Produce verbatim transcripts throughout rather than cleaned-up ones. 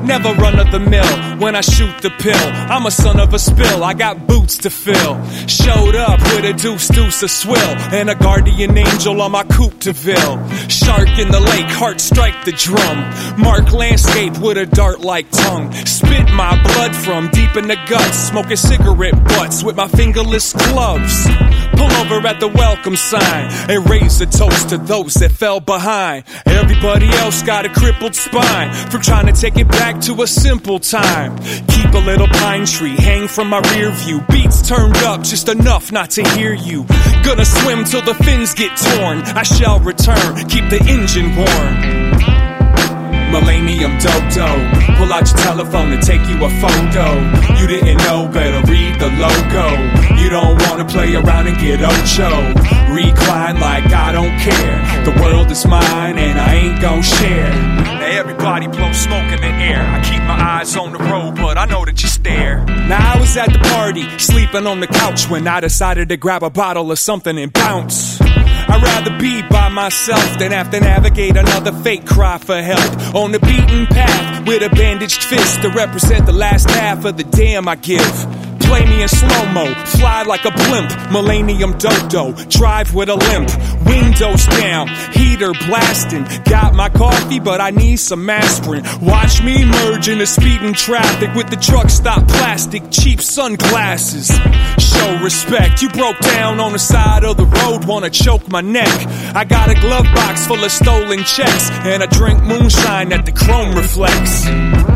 never run of the mill when I shoot the pill. I'm a son of a spill, I got boots to fill. Showed up with a deuce deuce a swill and a guardian angel on my coupe de ville. Shark in the lake, heart strike the drum. Mark landscape with a dart-like tongue. Spit my blood from deep in the guts. Smoking cigarette butts with my fingerless gloves. Pull over at the welcome sign and raise a toast to those that fell behind. Everybody else got a crippled spine from trying to take it back to a simple time. Keep a little pine tree hang from my rear view. Beats turned up just enough not to hear you. Gonna swim till the fins get torn. I shall return, keep the engine warm. Millennium Dodo, pull out your telephone and take you a photo. You didn't know, better read the logo. You don't wanna play around and get ocho. Recline like I don't care. The world is mine and I ain't gon' share. Now everybody blow smoke in the air. I keep my eyes on the road, but I know that you stare. Now I was at the party, sleeping on the couch when I decided to grab a bottle of something and bounce. I'd rather be by myself than have to navigate another fake cry for help. On the beaten path with a bandaged fist to represent the last half of the damn I give. Play me in slow-mo, fly like a blimp. Millennium Dodo, drive with a limp. Windows down, heater blasting. Got my coffee, but I need some aspirin. Watch me merge into speeding traffic with the truck stop plastic, cheap sunglasses. Show respect, you broke down on the side of the road, wanna choke my neck. I got a glove box full of stolen checks, and I drink moonshine that the chrome reflects.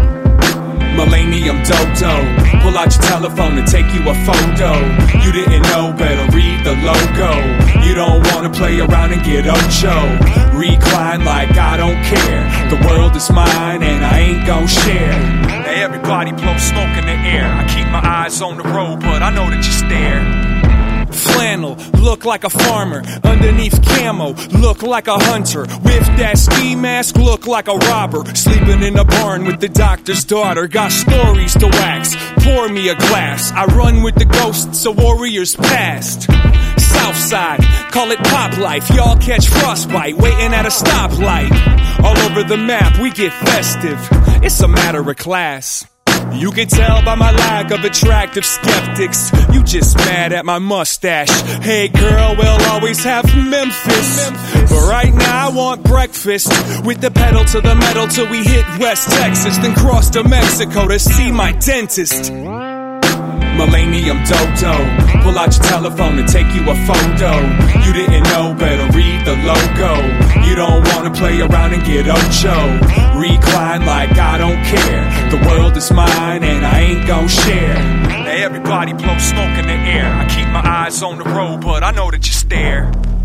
Millennium Dodo, pull out your telephone and take you a photo. You didn't know, better read the logo. You don't wanna play around and get ocho. Recline like I don't care. The world is mine and I ain't gon' share. Now everybody blow smoke in the air. I keep my eyes on the road, but I know that you stare. Flannel, look like a farmer. Underneath camo, look like a hunter. With that ski mask, look like a robber. Sleeping in a barn with the doctor's daughter. Got stories to wax, pour me a glass. I run with the ghosts of warriors past. Southside, call it pop life. Y'all catch frostbite, waiting at a stoplight. All over the map, we get festive. It's a matter of class. You can tell by my lack of attractive skeptics. You just mad at my mustache. Hey girl, we'll always have Memphis. Memphis. But right now I want breakfast with the pedal to the metal till we hit West Texas, then cross to Mexico to see my dentist. Millennium Dodo, pull out your telephone and take you a photo. You didn't know, better read the logo. You don't wanna play around and get ocho. Recline like I don't care. The world is mine and I ain't gon' share. Now everybody blow smoke in the air. I keep my eyes on the road, but I know that you stare.